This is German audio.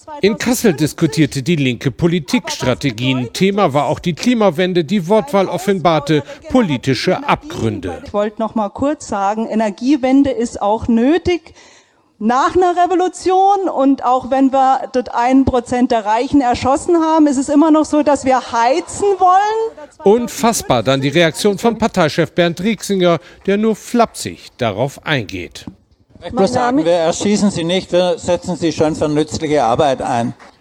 In Kassel diskutierte die Linke Politikstrategien. Thema war auch die Klimawende. Die Wortwahl offenbarte politische Abgründe. Ich wollte noch mal kurz sagen, Energiewende ist auch nötig. Nach einer Revolution und auch wenn wir das 1% der Reichen erschossen haben, ist es immer noch so, dass wir heizen wollen. Unfassbar dann die Reaktion von Parteichef Bernd Rieksinger, der nur flapsig darauf eingeht. Ich muss sagen, wir erschießen Sie nicht, wir setzen Sie schon für nützliche Arbeit ein.